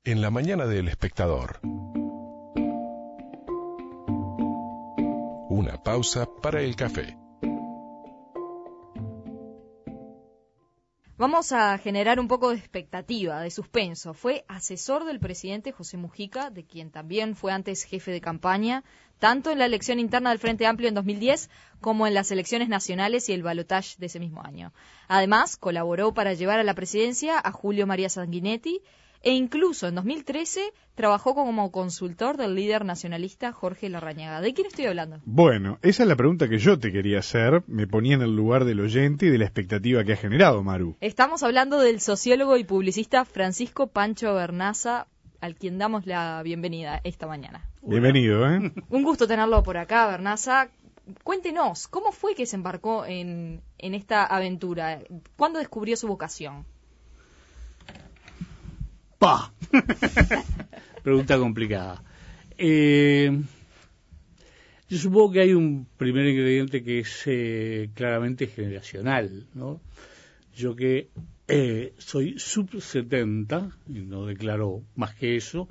en la mañana del Espectador. Una pausa para el café. Vamos a generar un poco de expectativa, de suspenso. Fue asesor del presidente José Mujica, de quien también fue antes jefe de campaña, tanto en la elección interna del Frente Amplio en 2010 como en las elecciones nacionales y el balotaje de ese mismo año. Además, colaboró para llevar a la presidencia a Julio María Sanguinetti e incluso en 2013 trabajó como consultor del líder nacionalista Jorge Larrañaga. ¿De quién estoy hablando? Bueno, esa es la pregunta que yo te quería hacer. Me ponía en el lugar del oyente y de la expectativa que ha generado, Maru. Estamos hablando del sociólogo y publicista Francisco Pancho Bernaza, al quien damos la bienvenida esta mañana. Bienvenido, ¿eh? Un gusto tenerlo por acá, Bernaza. Cuéntenos, ¿cómo fue que se embarcó en esta aventura? ¿Cuándo descubrió su vocación? ¡Pah! Pregunta complicada. Yo supongo que hay un primer ingrediente que es claramente generacional, ¿no? Yo que soy sub 70, y no declaro más que eso,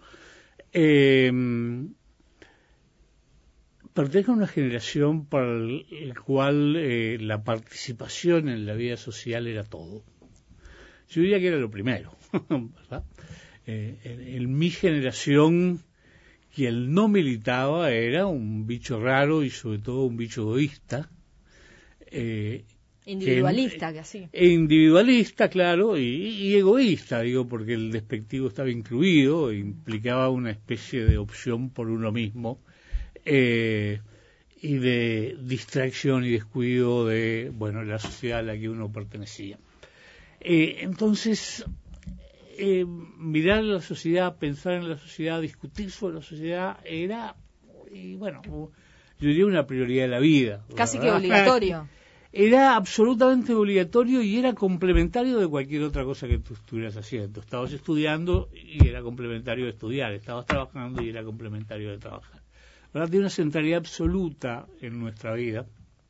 pertenezco a una generación para la cual la participación en la vida social era todo. Yo diría que era lo primero, ¿verdad? En mi generación, quien no militaba era un bicho raro y sobre todo un bicho egoísta. Individualista, que así. Individualista, claro, y egoísta, digo, porque el despectivo estaba incluido, implicaba una especie de opción por uno mismo, y de distracción y descuido de, bueno, la sociedad a la que uno pertenecía. Entonces, mirar la sociedad, pensar en la sociedad, discutir sobre la sociedad era, y bueno, yo diría una prioridad de la vida. Casi ¿verdad? que obligatorio. Era absolutamente obligatorio y era complementario de cualquier otra cosa que tú estuvieras haciendo. Estabas estudiando y era complementario de estudiar, estabas trabajando y era complementario de trabajar. ¿Verdad? Tiene una centralidad absoluta en nuestra vida.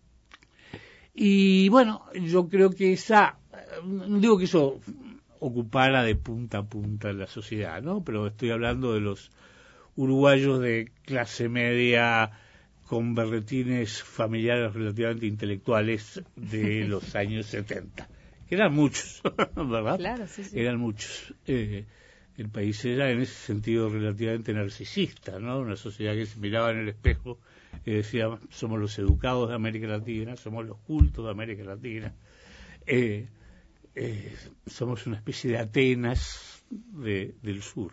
Y bueno, yo creo que no digo que eso ocupara de punta a punta la sociedad, ¿no? Pero estoy hablando de los uruguayos de clase media con berretines familiares relativamente intelectuales de los años 70, que eran muchos, ¿verdad? Claro, sí, sí. Eran muchos. El país era en ese sentido relativamente narcisista, ¿no? Una sociedad que se miraba en el espejo y decía, somos los educados de América Latina, somos los cultos de América Latina, somos una especie de Atenas del sur.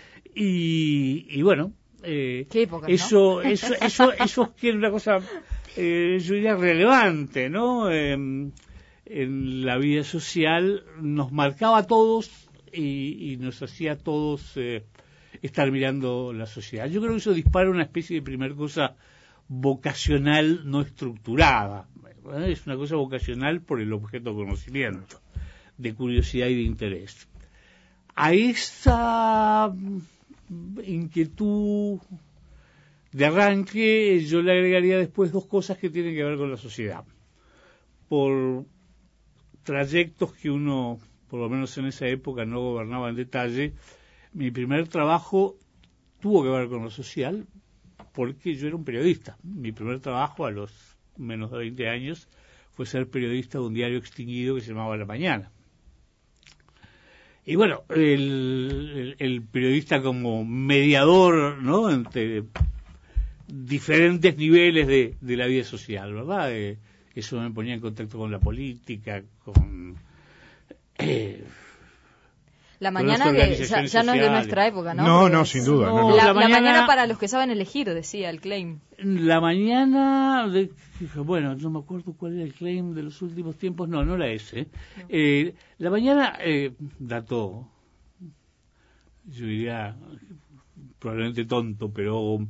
Y bueno, qué época, eso es que era una cosa, yo diría, relevante, ¿no? En la vida social nos marcaba a todos y nos hacía a todos estar mirando la sociedad. Yo creo que eso dispara una especie de primer cosa vocacional no estructurada, ¿verdad? Es una cosa vocacional por el objeto de conocimiento, de curiosidad y de interés. A esa inquietud de arranque yo le agregaría después dos cosas que tienen que ver con la sociedad. Por trayectos que uno, por lo menos en esa época, no gobernaba en detalle, mi primer trabajo tuvo que ver con lo social porque yo era un periodista. Mi primer trabajo a los menos de 20 años fue ser periodista de un diario extinguido que se llamaba La Mañana. Y bueno, el periodista como mediador, ¿no?, entre diferentes niveles de la vida social, ¿verdad? Eso me ponía en contacto con la política, con La Mañana, que ya no es de nuestra época, ¿no? No, sin duda. No. La mañana para los que saben elegir, decía el claim. La Mañana, bueno, no me acuerdo cuál era el claim de los últimos tiempos, no era ese. No. La Mañana dató, yo diría, probablemente tonto, pero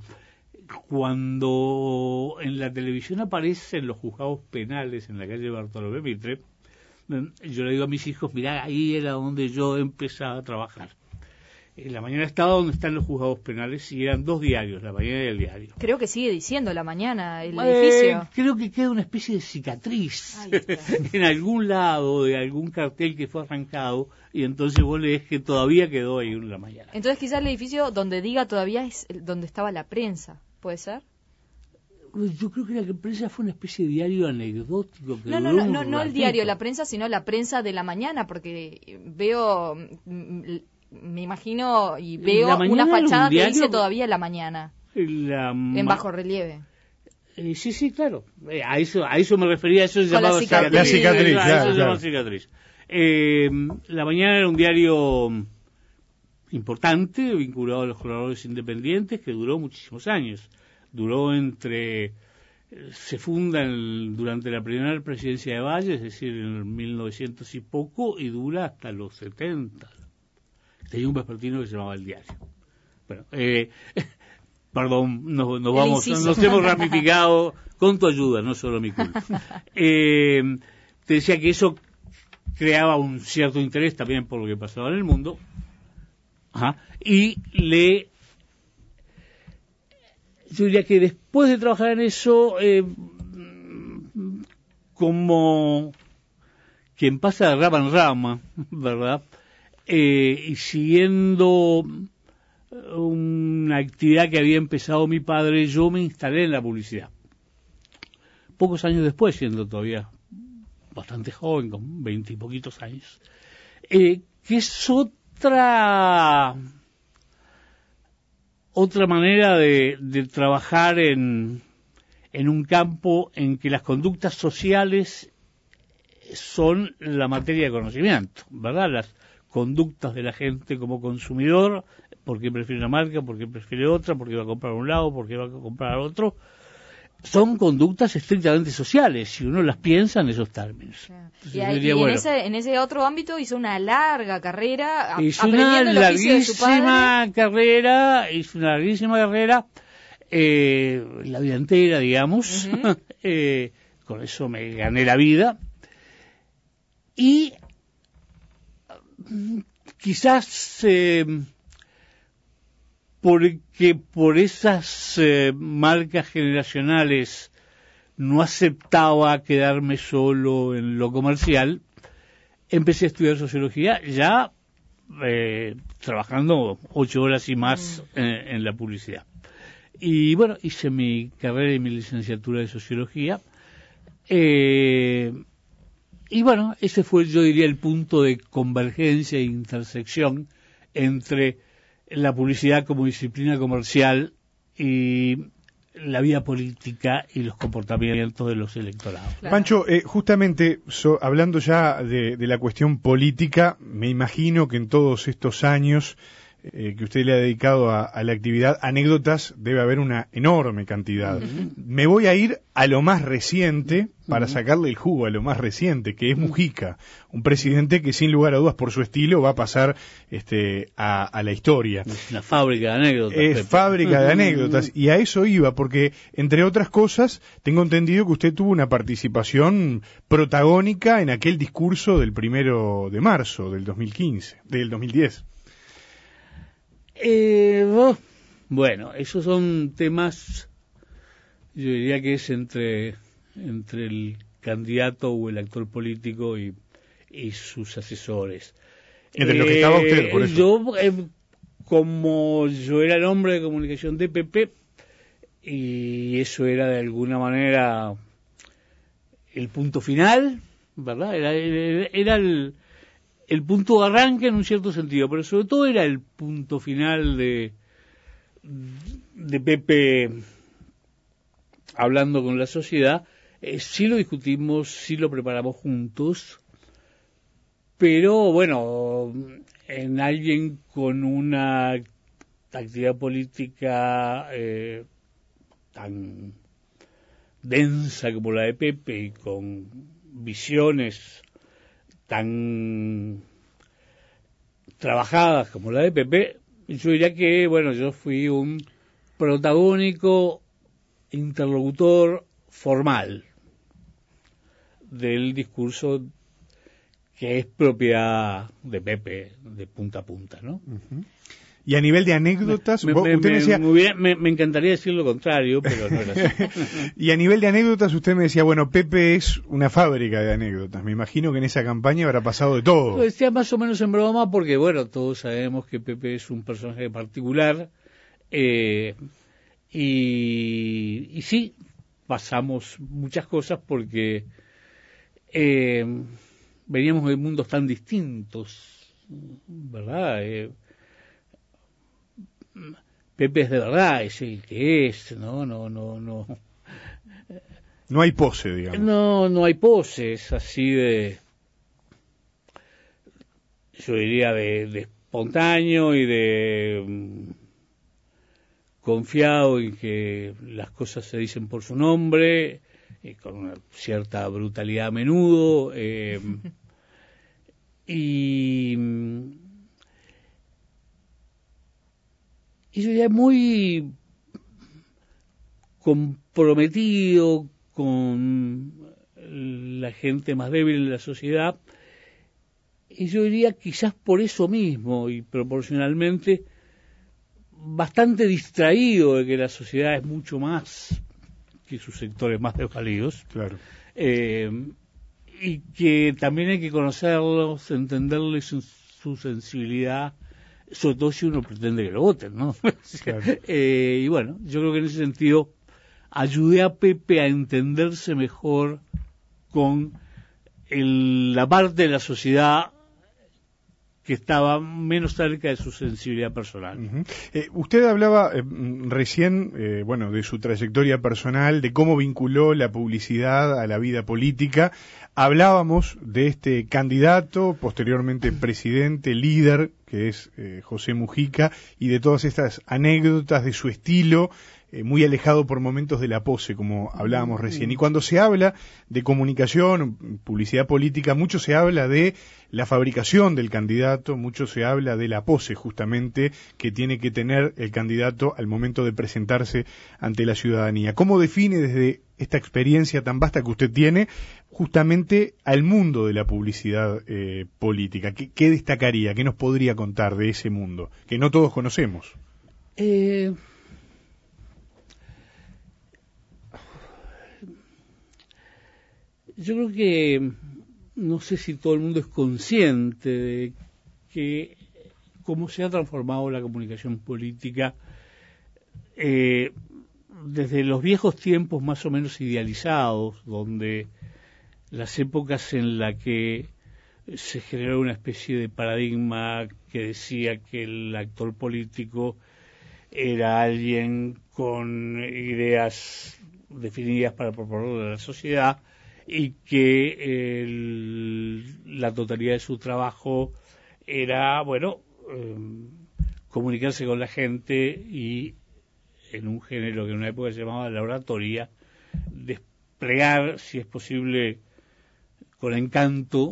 cuando en la televisión aparecen los juzgados penales en la calle Bartolomé Mitre, yo le digo a mis hijos, mirá, ahí era donde yo empezaba a trabajar. La Mañana estaba donde están los juzgados penales y eran 2 diarios, La Mañana y El Diario. Creo que sigue diciendo La Mañana el edificio. Creo que queda una especie de cicatriz Ahí está. en algún lado de algún cartel que fue arrancado, y entonces vos lees que todavía quedó ahí en La Mañana. Entonces quizás el edificio donde diga todavía es donde estaba la prensa, ¿puede ser? Yo creo que la prensa fue una especie de diario anecdótico. Que No, duró un el ratito. diario La Prensa, sino la prensa de La Mañana, porque veo, me imagino y veo La Mañana una era un fachada que diario- dice todavía La Mañana, en Ma- bajo relieve. Sí, claro. A eso me refería, eso se Con la llamaba cicatriz. La cicatriz, A claro, eso se llama claro. cicatriz. La Mañana era un diario importante, vinculado a los colaboradores independientes, que duró muchísimos años. Se funda durante la primera presidencia de Valle, es decir, en 1900 y poco, y dura hasta los 70. Tenía un vespertino que se llamaba El Diario. Bueno, perdón, nos hemos ramificado con tu ayuda, no solo mi culpa. Te decía que eso creaba un cierto interés también por lo que pasaba en el mundo. Ajá. Yo diría que después de trabajar en eso, como quien pasa de rama en rama, ¿verdad? Y siguiendo una actividad que había empezado mi padre, yo me instalé en la publicidad. Pocos años después, siendo todavía bastante joven, con 20 y poquitos años, que es otra manera de trabajar en un campo en que las conductas sociales son la materia de conocimiento, ¿verdad? Las conductas de la gente como consumidor, por qué prefiere una marca, por qué prefiere otra, por qué va a comprar a un lado, por qué va a comprar al otro, son conductas estrictamente sociales, si uno las piensa en esos términos. Entonces, En ese otro ámbito hizo una larga carrera, hizo una larguísima carrera, la vida entera, digamos. Uh-huh. Con eso me gané la vida. Y quizás porque por esas marcas generacionales no aceptaba quedarme solo en lo comercial, empecé a estudiar sociología ya trabajando 8 horas y más en la publicidad. Y bueno, hice mi carrera y mi licenciatura de sociología. Y bueno, ese fue, yo diría, el punto de convergencia e intersección entre la publicidad como disciplina comercial y la vida política y los comportamientos de los electorados. Claro. Pancho, justamente hablando ya de la cuestión política, me imagino que en todos estos años que usted le ha dedicado a la actividad, anécdotas debe haber una enorme cantidad. Uh-huh. Me voy a ir a lo más reciente para sacarle el jugo a lo más reciente, que es Mujica, un presidente que sin lugar a dudas por su estilo va a pasar a la historia. Es una fábrica de anécdotas. Es fábrica de anécdotas, y a eso iba, porque entre otras cosas tengo entendido que usted tuvo una participación protagónica en aquel discurso del 1 de marzo del 2010. Bueno, esos son temas, yo diría que es entre el candidato o el actor político y sus asesores. Entre lo que estaba usted, por eso. Yo, como yo era el hombre de comunicación de PP, y eso era de alguna manera el punto final, ¿verdad? Era el punto de arranque en un cierto sentido, pero sobre todo era el punto final de Pepe hablando con la sociedad. Sí lo discutimos, sí lo preparamos juntos, pero bueno, en alguien con una actividad política tan densa como la de Pepe y con visiones tan trabajadas como la de Pepe, yo diría que, bueno, yo fui un protagónico interlocutor formal del discurso que es propiedad de Pepe de punta a punta, ¿no? Uh-huh. Y a nivel de anécdotas, usted me decía... me encantaría decir lo contrario, pero no era así. Y a nivel de anécdotas, usted me decía, bueno, Pepe es una fábrica de anécdotas. Me imagino que en esa campaña habrá pasado de todo. Lo decía más o menos en broma, porque, bueno, todos sabemos que Pepe es un personaje particular. Y sí, pasamos muchas cosas porque veníamos de mundos tan distintos, ¿verdad? Pepe es de verdad, es el que es, no. No hay pose, digamos. No hay poses así yo diría de espontáneo y de confiado en que las cosas se dicen por su nombre, con una cierta brutalidad a menudo, y yo ya muy comprometido con la gente más débil en la sociedad, y yo diría quizás por eso mismo y proporcionalmente bastante distraído de que la sociedad es mucho más que sus sectores más desvalidos. Claro. Y que también hay que conocerlos, entenderles su sensibilidad, sobre todo si uno pretende que lo voten, ¿no? Claro. Y bueno, yo creo que en ese sentido ayudé a Pepe a entenderse mejor con la parte de la sociedad que estaba menos cerca de su sensibilidad personal. Usted hablaba recién, de su trayectoria personal, de cómo vinculó la publicidad a la vida política. Hablábamos de este candidato, posteriormente presidente, líder, que es José Mujica, y de todas estas anécdotas de su estilo, muy alejado por momentos de la pose, como hablábamos recién. Y cuando se habla de comunicación, publicidad política, mucho se habla de la fabricación del candidato, mucho se habla de la pose, justamente, que tiene que tener el candidato al momento de presentarse ante la ciudadanía. ¿Cómo define desde esta experiencia tan vasta que usted tiene, justamente al mundo de la publicidad política? ¿Qué destacaría? ¿Qué nos podría contar de ese mundo, que no todos conocemos? Yo creo que no sé si todo el mundo es consciente de que cómo se ha transformado la comunicación política desde los viejos tiempos más o menos idealizados, donde las épocas en las que se generó una especie de paradigma que decía que el actor político era alguien con ideas definidas para proponerle a la sociedad, y que la totalidad de su trabajo era, comunicarse con la gente y, en un género que en una época se llamaba la oratoria, desplegar, si es posible, con encanto,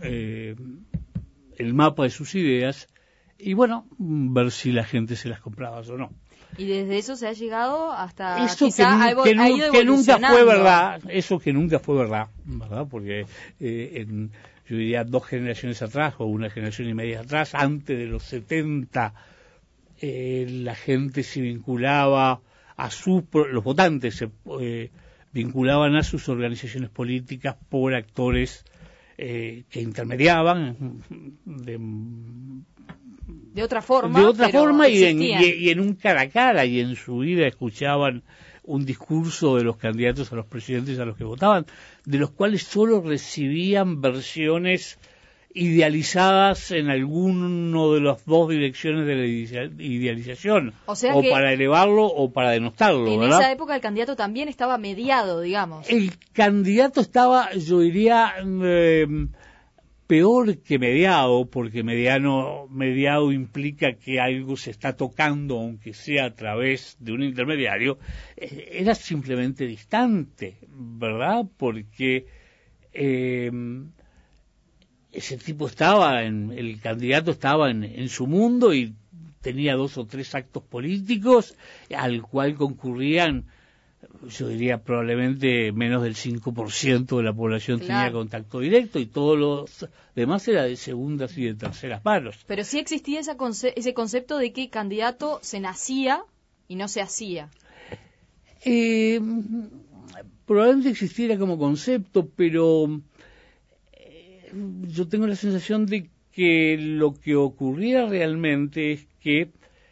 el mapa de sus ideas y, ver si la gente se las compraba o no. Y desde eso se ha llegado hasta eso quizá que nunca fue verdad, eso que nunca fue verdad, porque yo diría 2 generaciones atrás o una generación y media atrás, antes de los 70, la gente se vinculaba los votantes se vinculaban a sus organizaciones políticas por actores que intermediaban de otra forma y en un cara a cara, y en su vida escuchaban un discurso de los candidatos a los presidentes a los que votaban, de los cuales solo recibían versiones idealizadas en alguno de las 2 direcciones de la idealización, o para elevarlo o para denostarlo. En ¿verdad? esa época el candidato también estaba mediado, digamos. El candidato estaba, yo diría, peor que mediado, porque mediado implica que algo se está tocando, aunque sea a través de un intermediario. Era simplemente distante, ¿verdad? Porque ese tipo el candidato estaba en su mundo y tenía 2 o 3 actos políticos al cual concurrían yo diría probablemente menos del 5% de la población Claro. tenía contacto directo, y todos los demás era de segundas y de terceras manos. Pero sí existía ese concepto de que candidato se nacía y no se hacía. Probablemente existiera como concepto, pero yo tengo la sensación de que lo que ocurría realmente es que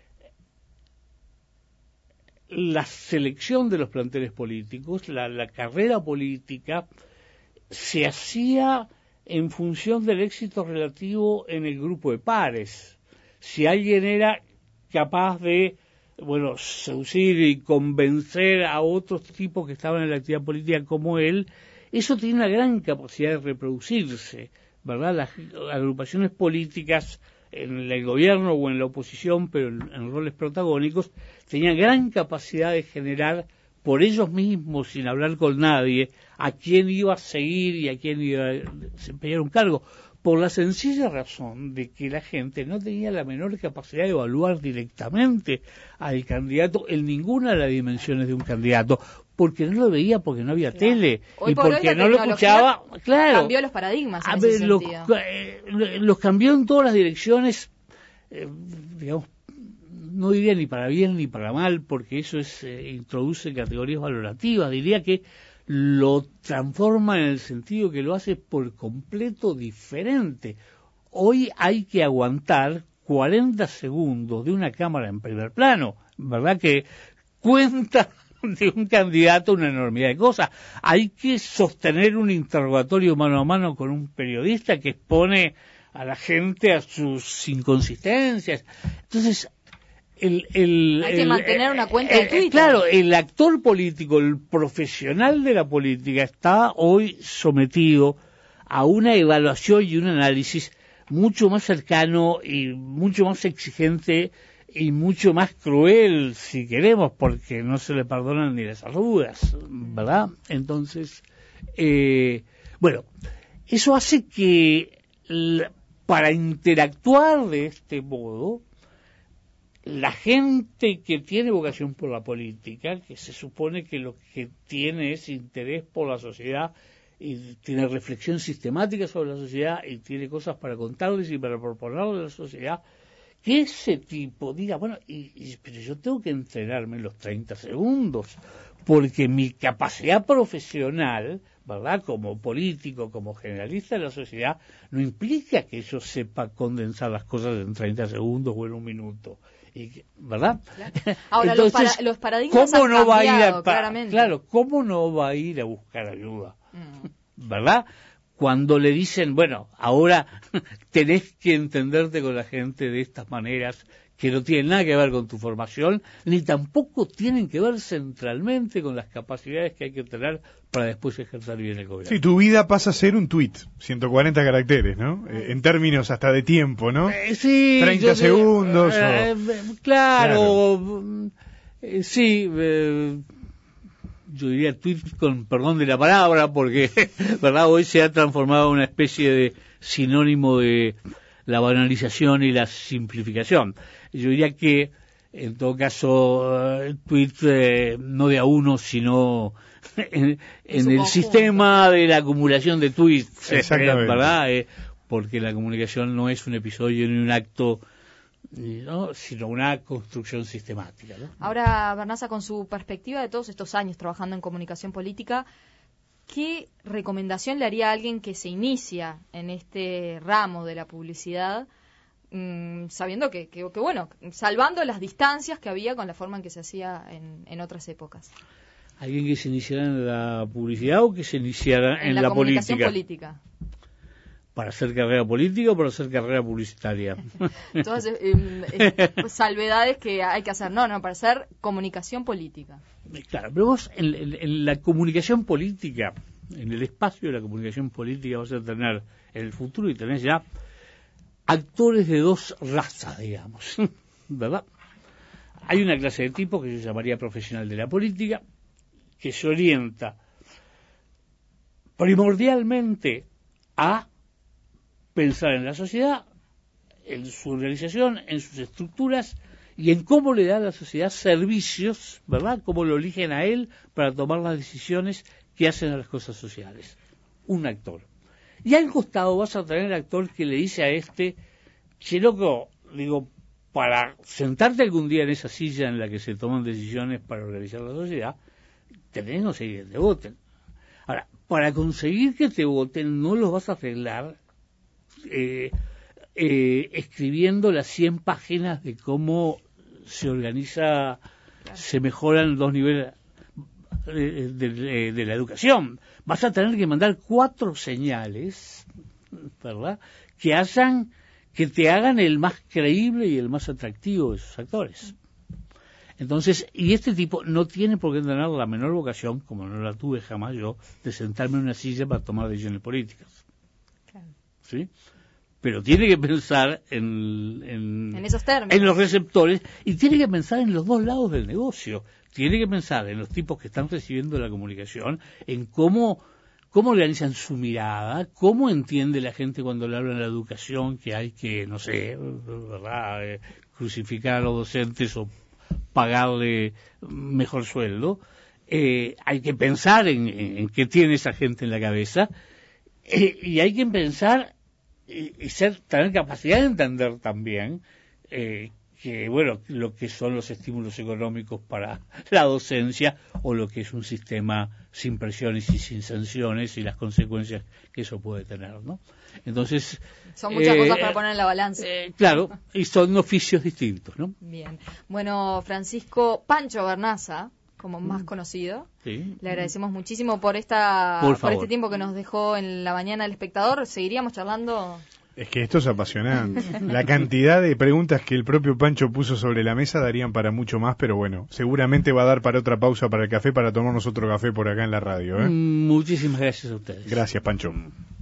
la selección de los planteles políticos, la carrera política, se hacía en función del éxito relativo en el grupo de pares. Si alguien era capaz de, seducir y convencer a otros tipos que estaban en la actividad política como él, eso tiene una gran capacidad de reproducirse, ¿verdad? Las agrupaciones políticas en el gobierno o en la oposición, pero en roles protagónicos, tenían gran capacidad de generar por ellos mismos, sin hablar con nadie, a quién iba a seguir y a quién iba a desempeñar un cargo, por la sencilla razón de que la gente no tenía la menor capacidad de evaluar directamente al candidato en ninguna de las dimensiones de un candidato, porque no lo veía, porque no había tele, Hoy y por hoy porque la no lo escuchaba. Claro, cambió los paradigmas en a ese ver, sentido. los cambió en todas las direcciones, digamos, no diría ni para bien ni para mal, porque eso introduce categorías valorativas. Diría que lo transforma en el sentido que lo hace por completo diferente. Hoy hay que aguantar 40 segundos de una cámara en primer plano, ¿verdad? Que cuenta de un candidato una enormidad de cosas. Hay que sostener un interrogatorio mano a mano con un periodista que expone a la gente a sus inconsistencias. Entonces, hay que mantener una cuenta de Twitter. Claro, el actor político, el profesional de la política, está hoy sometido a una evaluación y un análisis mucho más cercano y mucho más exigente y mucho más cruel, si queremos, porque no se le perdonan ni las arrugas, ¿verdad? Entonces, eso hace que para interactuar de este modo, la gente que tiene vocación por la política, que se supone que lo que tiene es interés por la sociedad y tiene reflexión sistemática sobre la sociedad y tiene cosas para contarles y para proponerles a la sociedad, que ese tipo diga, pero yo tengo que entrenarme en los 30 segundos, porque mi capacidad profesional, ¿verdad?, como político, como generalista de la sociedad, no implica que yo sepa condensar las cosas en 30 segundos o en un minuto. ¿Verdad? Claro. Ahora, entonces, los paradigmas han cambiado, claramente. Claro, ¿cómo no va a ir a buscar ayuda? ¿Verdad? Cuando le dicen, ahora tenés que entenderte con la gente de estas maneras que no tienen nada que ver con tu formación, ni tampoco tienen que ver centralmente con las capacidades que hay que tener para después ejercer bien el gobierno. Sí, tu vida pasa a ser un tuit, 140 caracteres, ¿no? En términos hasta de tiempo, ¿no? Sí. 30 segundos. Claro. Sí. Yo diría tweet con perdón de la palabra, porque, ¿verdad?, hoy se ha transformado en una especie de sinónimo de la banalización y la simplificación. Yo diría que, en todo caso, el tweet no de a uno, sino en el sistema de la acumulación de tweets, ¿verdad? Porque la comunicación no es un episodio ni un acto, ¿no?, sino una construcción sistemática, ¿no? Ahora, Barnaza, con su perspectiva de todos estos años trabajando en comunicación política, ¿qué recomendación le haría a alguien que se inicia en este ramo de la publicidad, sabiendo que salvando las distancias que había con la forma en que se hacía en otras épocas? ¿Alguien que se iniciara en la publicidad o que se iniciara en la comunicación política? ¿Para hacer carrera política o para hacer carrera publicitaria? Todas salvedades que hay que hacer. No, para hacer comunicación política. Claro, pero vos en la comunicación política, en el espacio de la comunicación política, vas a tener en el futuro, y tenés ya actores de dos razas, digamos, ¿verdad? Hay una clase de tipo que yo llamaría profesional de la política, que se orienta primordialmente a pensar en la sociedad, en su organización, en sus estructuras y en cómo le da a la sociedad servicios, ¿verdad? Cómo lo eligen a él para tomar las decisiones que hacen a las cosas sociales. Un actor. Y al costado vas a tener el actor que le dice a che loco, digo, para sentarte algún día en esa silla en la que se toman decisiones para organizar la sociedad, tenés que conseguir que te voten. Ahora, para conseguir que te voten no los vas a arreglar escribiendo las 100 páginas de cómo se organiza, se mejoran los niveles de la educación. Vas a tener que mandar 4 señales, ¿verdad?, que te hagan el más creíble y el más atractivo de esos actores. Entonces, y este tipo no tiene por qué tener la menor vocación, como no la tuve jamás yo, de sentarme en una silla para tomar decisiones políticas. Claro. ¿Sí? Pero tiene que pensar en esos términos, en los receptores, y tiene que pensar en los dos lados del negocio. Tiene que pensar en los tipos que están recibiendo la comunicación, en cómo organizan su mirada, cómo entiende la gente cuando le hablan de la educación, que hay que, no sé, ¿verdad?, crucificar a los docentes o pagarle mejor sueldo. Hay que pensar en qué tiene esa gente en la cabeza, y hay que pensar y tener capacidad de entender también que, bueno, lo que son los estímulos económicos para la docencia, o lo que es un sistema sin presiones y sin sanciones y las consecuencias que eso puede tener, ¿no? Entonces, son muchas cosas para poner en la balanza. Claro, y son oficios distintos, ¿no? Bien. Bueno, Francisco Pancho Bernaza, como más conocido, sí, le agradecemos muchísimo por este tiempo que nos dejó en la mañana El Espectador. Seguiríamos charlando. Es que esto es apasionante. La cantidad de preguntas que el propio Pancho puso sobre la mesa darían para mucho más, pero bueno, seguramente va a dar para otra pausa para el café, para tomarnos otro café por acá en la radio, ¿eh? Muchísimas gracias a ustedes. Gracias, Pancho.